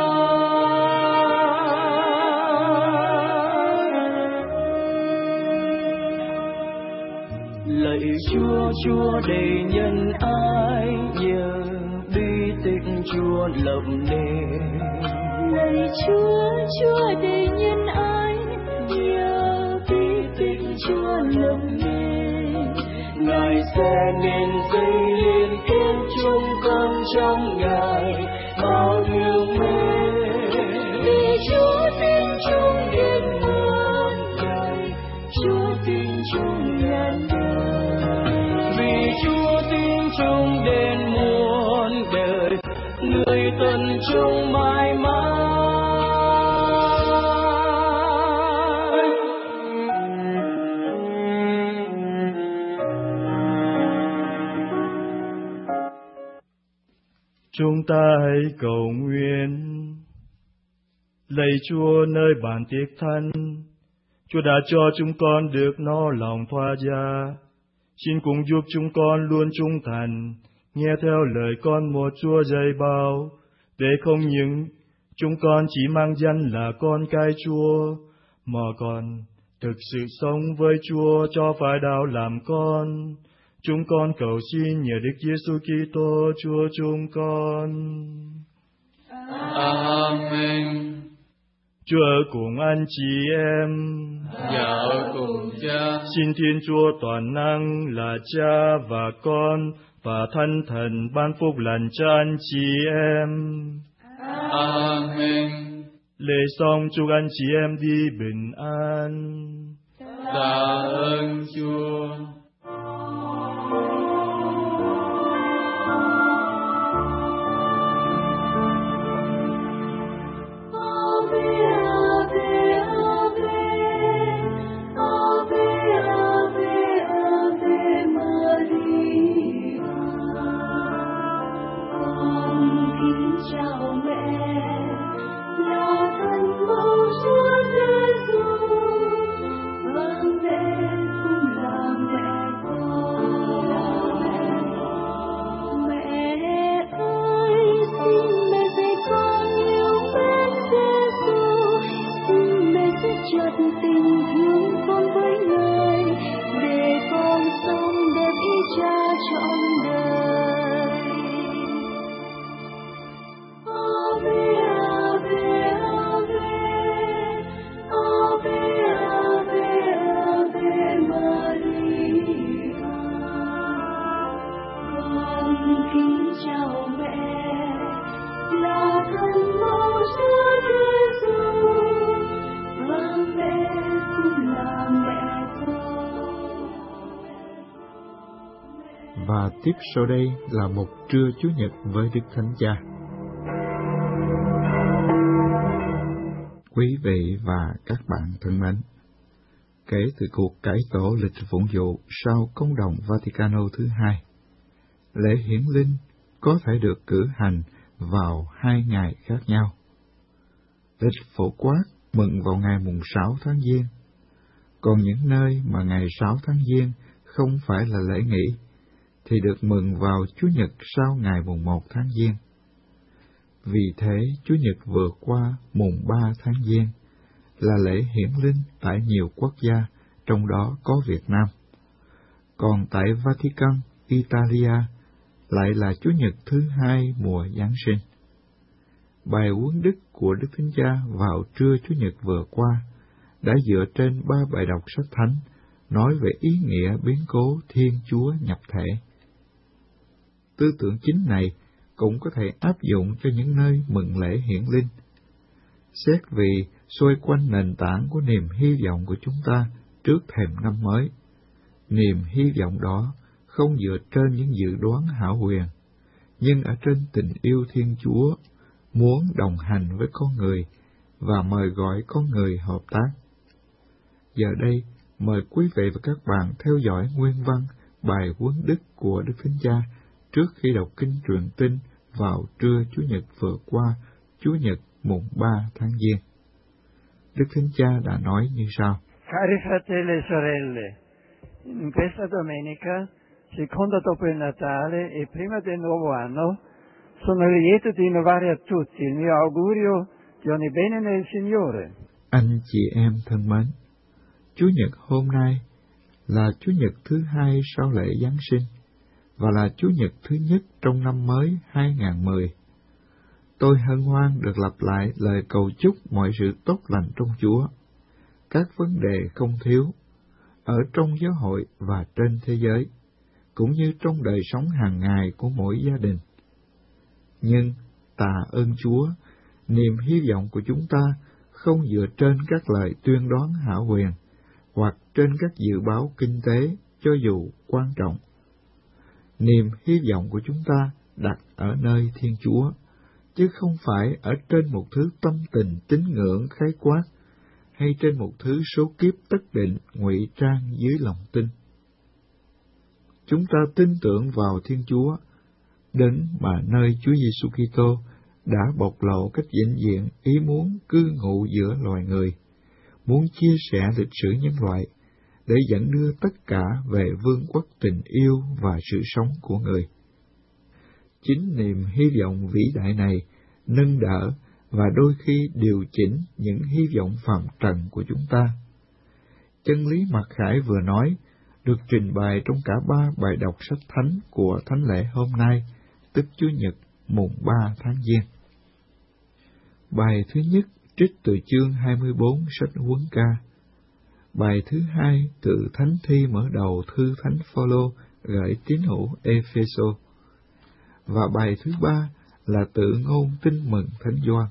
Lạy Chúa, Chúa đầy nhân ái, nhờ bi tích Chúa lập nên. Lạy Chúa, Chúa đầy nhân ái, nhờ bi tích Chúa lập nên. Ngài sẽ nên dây liên kết chúng con trong Ngài bao yêu mến. Vì Chúa tin chung đến muôn đời, Chúa tin chung ngàn đời. Vì Chúa tin chung đến muôn đời, người tận chung mãi mãi. Chúng ta hãy cầu nguyện. Lạy Chúa nơi bản tiệc thánh, Chúa đã cho chúng con được no lòng thoa gia. Xin cũng giúp chúng con luôn trung thành, nghe theo lời con một Chúa dạy bảo, để không những chúng con chỉ mang danh là con cái Chúa, mà còn thực sự sống với Chúa cho phải đạo làm con. Chúng con cầu xin nhờ Đức Giêsu Kitô Chúa chúng con. Amen. Chúa ở cùng anh chị em, và ở cùng Cha. Xin Thiên Chúa toàn năng là Cha và Con và Thánh Thần ban phúc lành cho anh chị em. Amen. Lễ xong chúc anh chị em đi bình an. Tạ ơn Chúa. Và tiếp sau đây là một trưa Chủ nhật với Đức Thánh Cha. Quý vị và các bạn thân mến, kể từ cuộc cải tổ lịch phụng vụ sau Công đồng Vaticano thứ hai, lễ hiển linh có thể được cử hành vào hai ngày khác nhau. Lịch phổ quát mừng vào ngày mùng sáu tháng Giêng, còn những nơi mà ngày sáu tháng Giêng không phải là lễ nghỉ, thì được mừng vào Chủ nhật sau ngày mùng một tháng Giêng. Vì thế, Chủ nhật vừa qua mùng ba tháng Giêng là lễ hiển linh tại nhiều quốc gia, trong đó có Việt Nam. Còn tại Vatican, Italia, lại là Chủ nhật thứ hai mùa Giáng sinh. Bài huấn đức của Đức Thánh Cha vào trưa Chủ nhật vừa qua đã dựa trên ba bài đọc sách thánh nói về ý nghĩa biến cố Thiên Chúa nhập thể. Tư tưởng chính này cũng có thể áp dụng cho những nơi mừng lễ hiển linh. Xét vì xoay quanh nền tảng của niềm hy vọng của chúng ta trước thềm năm mới, niềm hy vọng đó không dựa trên những dự đoán hão huyền, nhưng ở trên tình yêu Thiên Chúa, muốn đồng hành với con người và mời gọi con người hợp tác. Giờ đây, mời quý vị và các bạn theo dõi nguyên văn bài huấn đức của Đức Thánh Cha trước khi đọc kinh truyền tin vào trưa Chủ nhật vừa qua, Chủ nhật mùng ba tháng Giêng. Đức Thánh Cha đã nói như sau: Cari fratelli e sorelle, in questa domenica, secondo dopo il Natale e prima del nuovo anno, sono lieto di innovare a tutti il mio augurio di ogni bene nel Signore. Anh chị em thân mến, Chủ nhật hôm nay là Chủ nhật thứ hai sau lễ Giáng sinh và là Chủ nhật thứ nhất trong năm mới hai không một không. Tôi hân hoan được lặp lại lời cầu chúc mọi sự tốt lành trong Chúa, các vấn đề không thiếu, ở trong giáo hội và trên thế giới, cũng như trong đời sống hàng ngày của mỗi gia đình. Nhưng, tạ ơn Chúa, niềm hy vọng của chúng ta không dựa trên các lời tuyên đoán hão huyền, hoặc trên các dự báo kinh tế, cho dù quan trọng. Niềm hy vọng của chúng ta đặt ở nơi Thiên Chúa, chứ không phải ở trên một thứ tâm tình tín ngưỡng khái quát, hay trên một thứ số kiếp tất định ngụy trang dưới lòng tin. Chúng ta tin tưởng vào Thiên Chúa, đến mà nơi Chúa Giêsu Kitô đã bộc lộ cách vĩnh viễn ý muốn cư ngụ giữa loài người, muốn chia sẻ lịch sử nhân loại, để dẫn đưa tất cả về vương quốc tình yêu và sự sống của người. Chính niềm hy vọng vĩ đại này nâng đỡ và đôi khi điều chỉnh những hy vọng phàm trần của chúng ta. Chân lý mặc khải vừa nói được trình bày trong cả ba bài đọc sách thánh của thánh lễ hôm nay, tức Chủ nhật mùng ba tháng Giêng. Bài thứ nhất trích từ chương hai mươi bốn sách Huấn Ca. Bài thứ hai từ thánh thi mở đầu thư thánh Phaolô gửi tín hữu Ê-phê-sô. Và bài thứ ba là tự ngôn tin mừng thánh Gioan.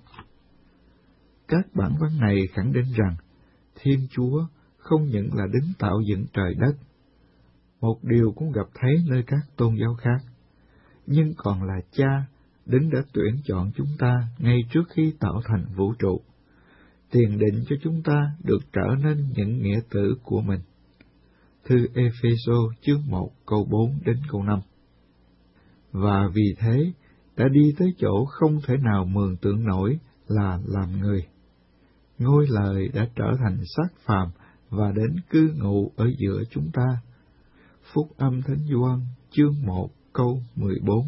Các bản văn này khẳng định rằng Thiên Chúa không những là đấng tạo dựng trời đất, một điều cũng gặp thấy nơi các tôn giáo khác, nhưng còn là Cha, đấng đã tuyển chọn chúng ta ngay trước khi tạo thành vũ trụ, tiền định cho chúng ta được trở nên những nghĩa tử của mình. Thư Ê-phê-sô chương một câu bốn đến câu năm. Và vì thế đã đi tới chỗ không thể nào mường tượng nổi là làm người. Ngôi lời đã trở thành xác phàm và đến cư ngụ ở giữa chúng ta. Phúc âm Thánh Gioan chương một câu mười bốn.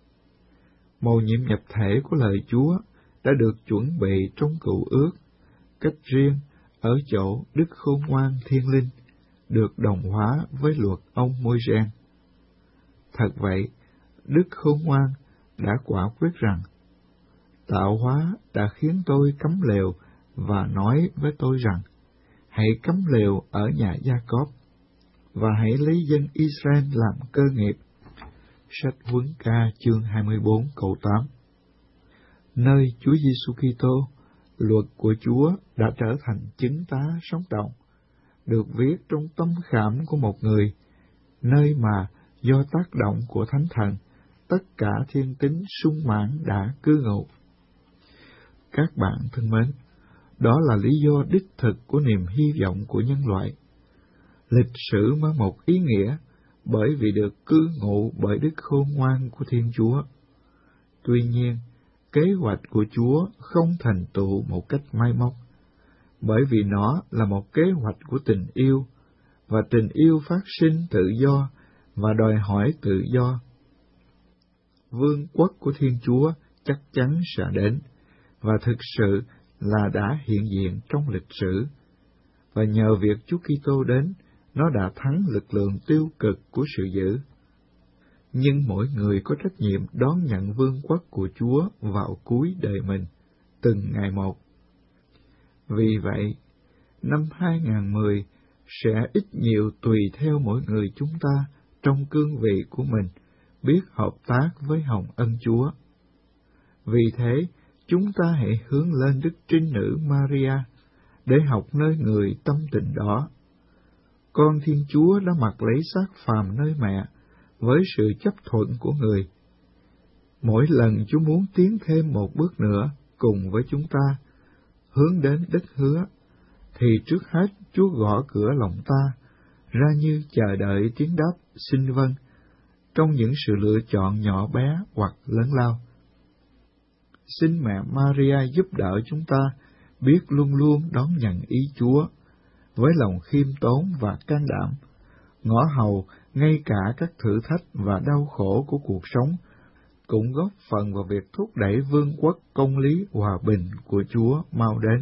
Mầu nhiệm nhập thể của lời Chúa đã được chuẩn bị trong cựu ước, cách riêng ở chỗ Đức Khôn Ngoan Thiên Linh, được đồng hóa với luật ông Môi-se. Thật vậy, Đức Khôn Ngoan đã quả quyết rằng, tạo hóa đã khiến tôi cấm lều và nói với tôi rằng, hãy cấm lều ở nhà Gia-cốp và hãy lấy dân Israel làm cơ nghiệp. Sách Huấn Ca chương hai mươi bốn câu tám. Nơi Chúa Giêsu Kitô, luật của Chúa đã trở thành chứng tá sống động, được viết trong tâm khảm của một người, nơi mà do tác động của Thánh Thần, tất cả thiên tính sung mãn đã cư ngụ. Các bạn thân mến, đó là lý do đích thực của niềm hy vọng của nhân loại. Lịch sử mang một ý nghĩa bởi vì được cư ngụ bởi Đức Khôn Ngoan của Thiên Chúa. Tuy nhiên, kế hoạch của Chúa không thành tựu một cách mai móc, bởi vì nó là một kế hoạch của tình yêu, và tình yêu phát sinh tự do và đòi hỏi tự do. Vương quốc của Thiên Chúa chắc chắn sẽ đến, và thực sự là đã hiện diện trong lịch sử, và nhờ việc Chúa Kitô đến, nó đã thắng lực lượng tiêu cực của sự dữ. Nhưng mỗi người có trách nhiệm đón nhận vương quốc của Chúa vào cuối đời mình, từng ngày một. Vì vậy, năm hai không một không sẽ ít nhiều tùy theo mỗi người chúng ta trong cương vị của mình biết hợp tác với hồng ân Chúa. Vì thế, chúng ta hãy hướng lên Đức Trinh Nữ Maria để học nơi người tâm tình đó. Con Thiên Chúa đã mặc lấy xác phàm nơi mẹ với sự chấp thuận của người. Mỗi lần Chúa muốn tiến thêm một bước nữa cùng với chúng ta, hướng đến đất hứa, thì trước hết Chúa gõ cửa lòng ta, ra như chờ đợi tiếng đáp xin vâng, trong những sự lựa chọn nhỏ bé hoặc lớn lao. Xin mẹ Maria giúp đỡ chúng ta biết luôn luôn đón nhận ý Chúa, với lòng khiêm tốn và can đảm, ngõ hầu ngay cả các thử thách và đau khổ của cuộc sống, cũng góp phần vào việc thúc đẩy vương quốc công lý hòa bình của Chúa mau đến.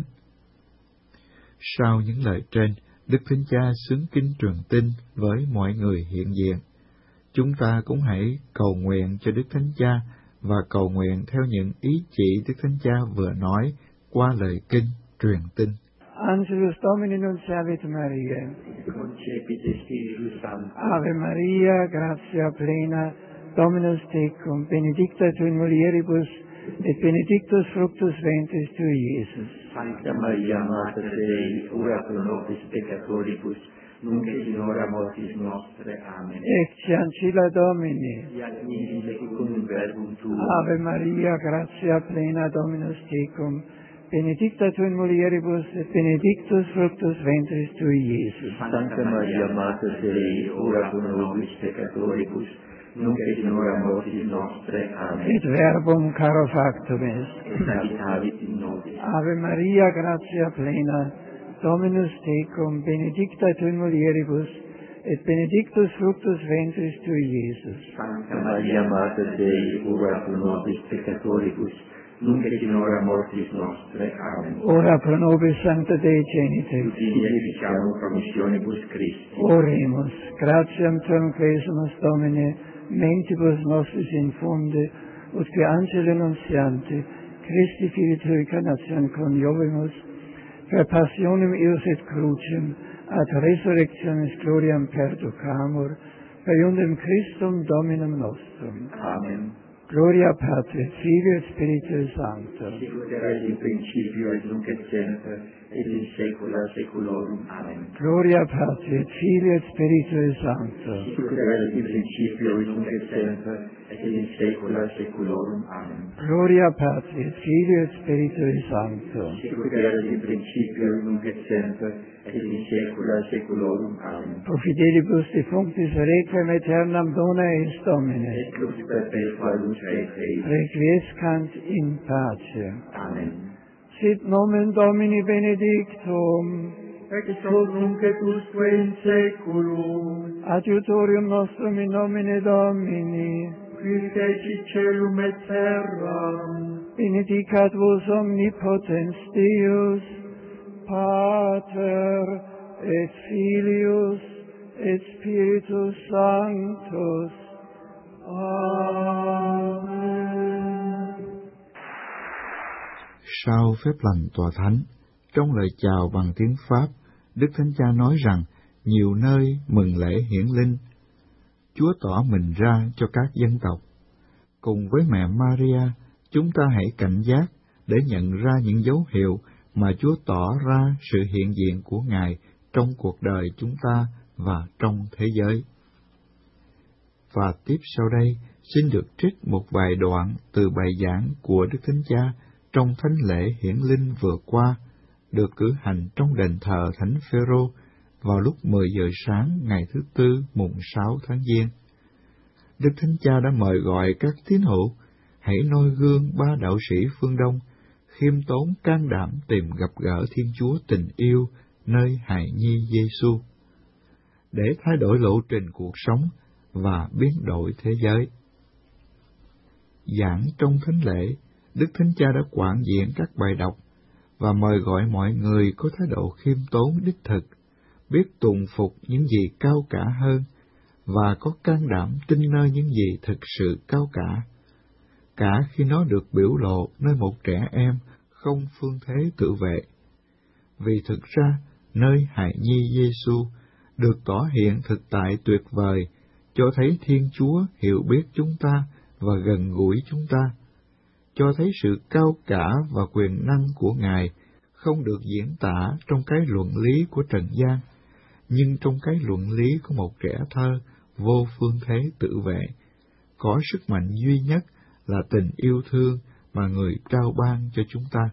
Sau những lời trên, Đức Thánh Cha xứng kinh truyền tin với mọi người hiện diện. Chúng ta cũng hãy cầu nguyện cho Đức Thánh Cha và cầu nguyện theo những ý chỉ Đức Thánh Cha vừa nói qua lời kinh truyền tin. Angelus Domini nunciavit Mariae, concepit Spiritus Sancto. Ave Maria, gratia plena, Dominus tecum, benedicta tu in mulieribus, et benedictus fructus ventris tui, Iesus. Sancta Maria, Mater Dei, ora pro nobis peccatoribus, nunc et in hora mortis nostre. Amen. Ecce ancilla Domini. Fiat mihi secundum verbum tuum. Ave Maria, gratia plena, Dominus tecum, benedicta tu in mulieribus, et benedictus fructus ventris tui, Iesus. Sancta Maria, Mater Dei, ora pro nobis peccatoribus, nunc et in hora mortis nostre. Amen. Et verbum caro factum est. Et habitavit in nobis. Ave Maria, gratia plena, Dominus tecum, benedicta tu in mulieribus, et benedictus fructus ventris tui, Iesus. Sancta Maria, Mater Dei, ora pro nobis peccatoribus, nunc et in hora mortis nostre. Amen. Ora pro nobis sancta Dei Genitrix, Ut in efficiamur promissionibus Christi. oremus, gratiam tuam quesumus Domine, mentibus nostris infunde, ut que angelo nuntiante, Christi Filii Tui incarnatione coniovimus, per passionem eius et crucem, ad resurrectionis gloriam perducamur, per iundem Christum Dominum nostrum. Amen. Gloria Patri, Filii et Spiritui Sancto. Sicut erat in principio et nunc et semper, et in saecula saeculorum. Amen. Gloria Patri, Filii et Spiritui Sancto. Sicut erat in principio et nunc et semper, et in saecula saeculorum. Amen. Gloria Patri, Filii et Spiritui Sancto. Sicut erat in principio et nunc et semper, et in saecula saeculorum. Amen. Pro fidelibus defunctis requiem aeternam dona eis Domine. Et lux perpetua luce Dei. Requiescant in pace. Amen. Sit nomen Domini benedictum, ex hoc nunc et usque in saeculum, adiutorium nostrum in nomine Domini, qui fecit caelum et terram, benedicat vos omnipotens Deus, Pater et Filius et Spiritus Sanctus. Amen. Sau phép lành tòa thánh, trong lời chào bằng tiếng Pháp, Đức Thánh Cha nói rằng nhiều nơi mừng lễ hiển linh, Chúa tỏ mình ra cho các dân tộc. Cùng với mẹ Maria, chúng ta hãy cảnh giác để nhận ra những dấu hiệu mà Chúa tỏ ra sự hiện diện của Ngài trong cuộc đời chúng ta và trong thế giới. Và tiếp sau đây, xin được trích một vài đoạn từ bài giảng của Đức Thánh Cha trong thánh lễ hiển linh vừa qua, được cử hành trong đền thờ Thánh Phêrô vào lúc mười giờ sáng ngày thứ Tư mùng sáu tháng Giêng. Đức Thánh Cha đã mời gọi các tín hữu hãy noi gương ba đạo sĩ phương Đông, khiêm tốn can đảm tìm gặp gỡ Thiên Chúa tình yêu nơi hài nhi Giêsu, để thay đổi lộ trình cuộc sống và biến đổi thế giới. Giảng trong thánh lễ, Đức Thánh Cha đã quảng diện các bài đọc và mời gọi mọi người có thái độ khiêm tốn đích thực, biết tùng phục những gì cao cả hơn và có can đảm tin nơi những gì thực sự cao cả, cả khi nó được biểu lộ nơi một trẻ em không phương thế tự vệ. Vì thực ra, nơi hài nhi Giêsu được tỏ hiện thực tại tuyệt vời, cho thấy Thiên Chúa hiểu biết chúng ta và gần gũi chúng ta, cho thấy sự cao cả và quyền năng của Ngài không được diễn tả trong cái luận lý của trần gian, nhưng trong cái luận lý của một trẻ thơ vô phương thế tự vệ, có sức mạnh duy nhất là tình yêu thương mà Người trao ban cho chúng ta.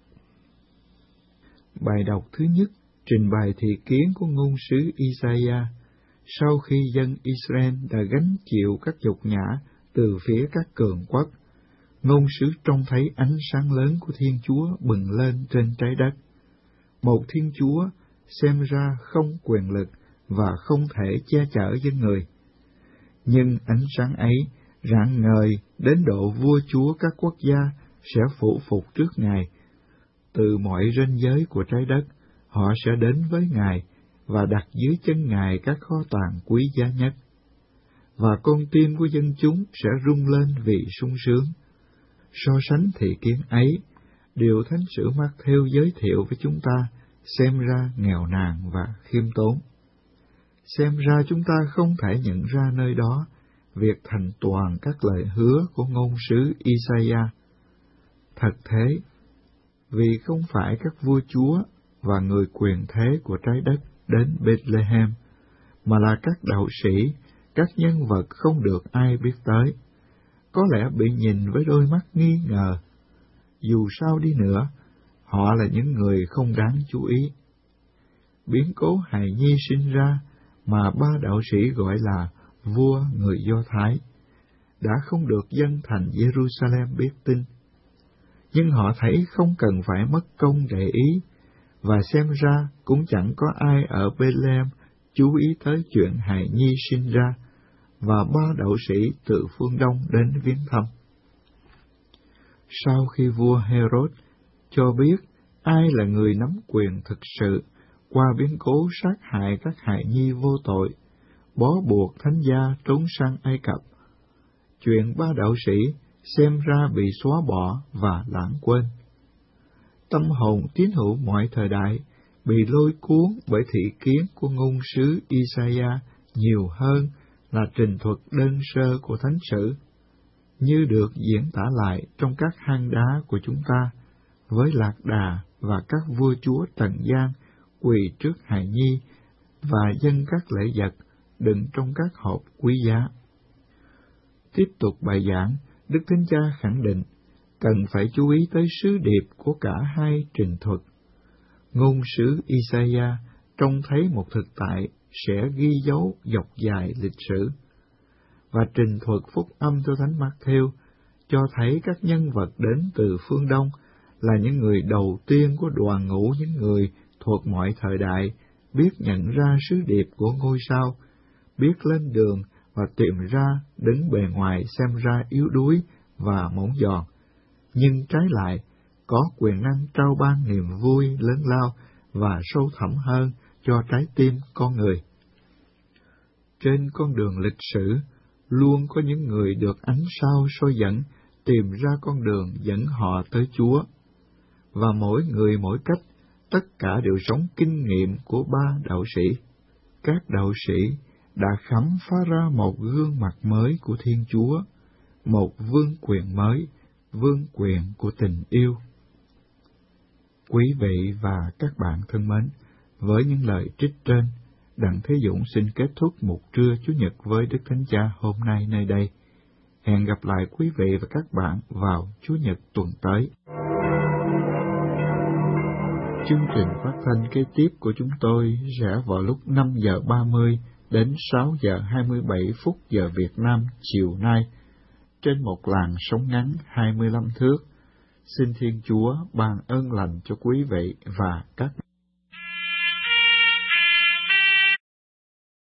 Bài đọc thứ nhất trình bày thị kiến của ngôn sứ Isaiah sau khi dân Israel đã gánh chịu các nhục nhã từ phía các cường quốc. Ngôn sứ trông thấy ánh sáng lớn của Thiên Chúa bừng lên trên trái đất. Một Thiên Chúa xem ra không quyền lực và không thể che chở dân người. Nhưng ánh sáng ấy rạng ngời đến độ vua chúa các quốc gia sẽ phủ phục trước Ngài. Từ mọi ranh giới của trái đất, họ sẽ đến với Ngài và đặt dưới chân Ngài các kho tàng quý giá nhất. Và con tim của dân chúng sẽ rung lên vì sung sướng. So sánh thị kiến ấy, điều Thánh sử Mác-thêu giới thiệu với chúng ta xem ra nghèo nàn và khiêm tốn. Xem ra chúng ta không thể nhận ra nơi đó việc thành toàn các lời hứa của ngôn sứ Isaiah. Thật thế, vì không phải các vua chúa và người quyền thế của trái đất đến Bethlehem, mà là các đạo sĩ, các nhân vật không được ai biết tới, có lẽ bị nhìn với đôi mắt nghi ngờ. Dù sao đi nữa, họ là những người không đáng chú ý. Biến cố hài nhi sinh ra mà ba đạo sĩ gọi là vua người Do Thái đã không được dân thành Jerusalem biết tin. Nhưng họ thấy không cần phải mất công để ý, và xem ra cũng chẳng có ai ở Bethlehem chú ý tới chuyện hài nhi sinh ra, và ba đạo sĩ từ phương Đông đến viếng thăm. sau khi vua Herod cho biết ai là người nắm quyền thực sự qua biến cố sát hại các hài nhi vô tội, bó buộc thánh gia trốn sang Ai Cập. Chuyện ba đạo sĩ xem ra bị xóa bỏ và lãng quên. Tâm hồn tín hữu mọi thời đại bị lôi cuốn bởi thị kiến của ngôn sứ Isaiah nhiều hơn là trình thuật đơn sơ của thánh sử, như được diễn tả lại trong các hang đá của chúng ta, với lạc đà và các vua chúa trần gian quỳ trước hài nhi và dâng các lễ vật đựng trong các hộp quý giá. Tiếp tục bài giảng, Đức Thánh Cha khẳng định cần phải chú ý tới sứ điệp của cả hai trình thuật. Ngôn sứ Isaiah trông thấy một thực tại sẽ ghi dấu dọc dài lịch sử, và trình thuật phúc âm theo Thánh Mác-thêu cho thấy các nhân vật đến từ phương Đông là những người đầu tiên của đoàn ngũ những người thuộc mọi thời đại biết nhận ra sứ điệp của ngôi sao, biết lên đường và tìm ra đứng bề ngoài xem ra yếu đuối và mỏng giòn, nhưng trái lại có quyền năng trao ban niềm vui lớn lao và sâu thẳm hơn cho trái tim con người. Trên con đường lịch sử, luôn có những người được ánh sao soi dẫn tìm ra con đường dẫn họ tới Chúa, và mỗi người mỗi cách, tất cả đều sống kinh nghiệm của ba đạo sĩ. Các đạo sĩ đã khám phá ra một gương mặt mới của Thiên Chúa, một vương quyền mới, vương quyền của tình yêu. Quý vị và các bạn thân mến, với những lời trích trên, Đặng Thế Dũng xin kết thúc một trưa Chủ nhật với Đức Thánh Cha hôm nay nơi đây. Hẹn gặp lại quý vị và các bạn vào Chủ nhật tuần tới. Chương trình phát thanh kế tiếp của chúng tôi sẽ vào lúc năm giờ ba mươi đến sáu giờ hai mươi bảy phút giờ Việt Nam chiều nay, trên một làn sóng ngắn hai mươi lăm thước. Xin Thiên Chúa ban ơn lành cho quý vị và các bạn.